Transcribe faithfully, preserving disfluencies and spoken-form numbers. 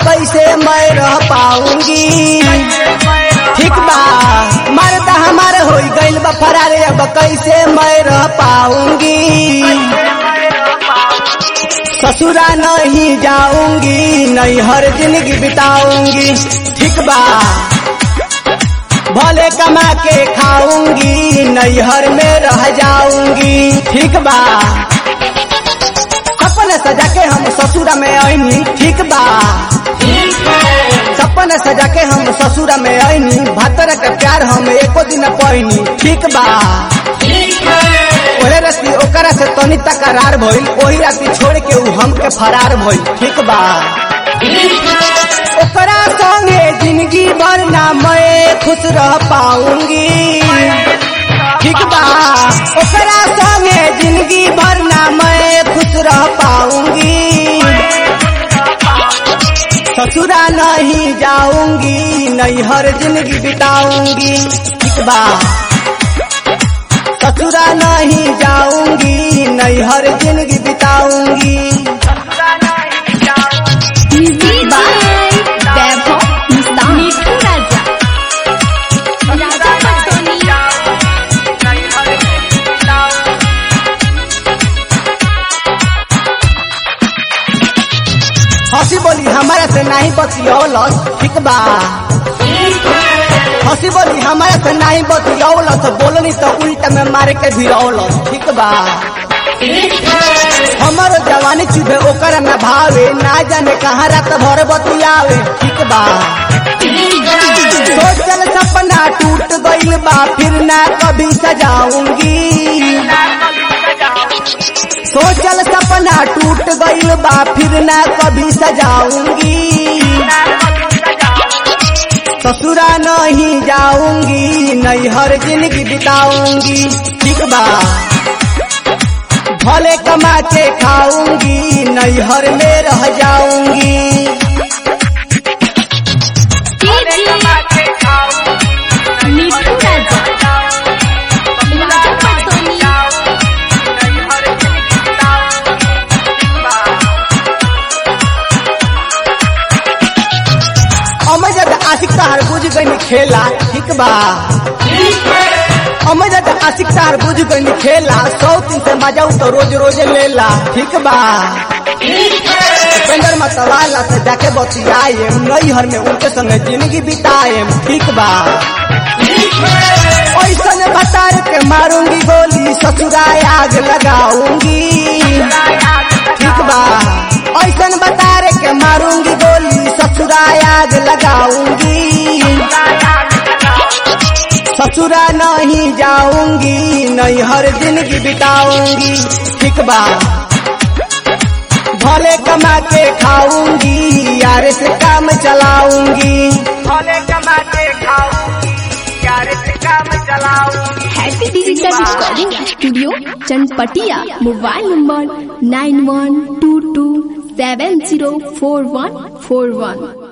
कैसे मैं रह पाऊंगी। ठीक बा मर्दा हमारे हो गइल बा फरार, अब कैसे मैं रह पाऊंगी। ससुरा नहीं जाऊंगी, नहीं हर जिंदगी बिताऊंगी। ठीक बा भले कमा के खाऊंगी, नैहर में रह जाऊंगी। ठीक बा सपने सजा के हम ससुरा में आईनी। ठीक बा सपने सजा के हम ससुरा में आईनी, भतर के प्यार हम एको दिन पाईनी। ठीक बा ओहे रस्ती ओकरा से तनी तकरार भइल, ओही राती छोड़ के उ हमके फरार भइल। ठीक बा ओकरा संगे जिंदगी भर ना मैं खुश रह पाऊंगी। ठीक बा ओकरा संगे जिंदगी भर ना मैं खुश रह पाऊंगी। ससुरा नहीं जाऊंगी, नैहर जिंदगी बिताऊंगी। ठीक बा ससुरा नहीं जाऊंगी, नैहर जिंदगी बिताऊंगी। हंसी बोली हमारा से नहीं बतियौलस। ठीक बा हंसी बोली हमारा से नहीं बतियौलस, बोलनी तो उल्टा में मारे के भिड़ौलस। ठीक बा हमारो जवानी चुभे ओकर न भावे, ना जाने कहाँ रात भर बतियावे। ठीक बा सोचल सपना टूट गइल बा, फिर ना कभी सजाऊंगी। सोचल सपना टूट गइल बा, फिर ना कभी सजाऊंगी। ससुरा नहीं जाऊंगी, नैहर जिंदगी बिताऊंगी। ठीक बा भले कमा के खाऊंगी, नैहर में रह जाऊंगी। आशिक तार बुझ गई खेला। ठीक बा अमजद आशिक तार बुझ गई खेला, सौ तीन से मजा तो रोज रोज लेला। ठीक बा पेंदर मतवाला से जाके बतियाए, नैहर में उनके संग जिंदगी बिताए। ठीक बा ऐसा भतार के मारूंगी गोली, ससुरा आग लगाऊंगी। ठीक बा ऐसा भतार के मारूंगी गोली, ससुरा आग लगाऊंगी। ससुरा नहीं जाऊंगी, नैहर जिंदगी बिताऊंगी। ठीक बा भले कमा के खाऊंगी, यार से काम चलाऊंगी। भले कमा के खाऊंगी, यार से काम चलाऊंगी। Happy digital recording studio Chanpatia. Mobile number nine one two two seven zero four one four वन।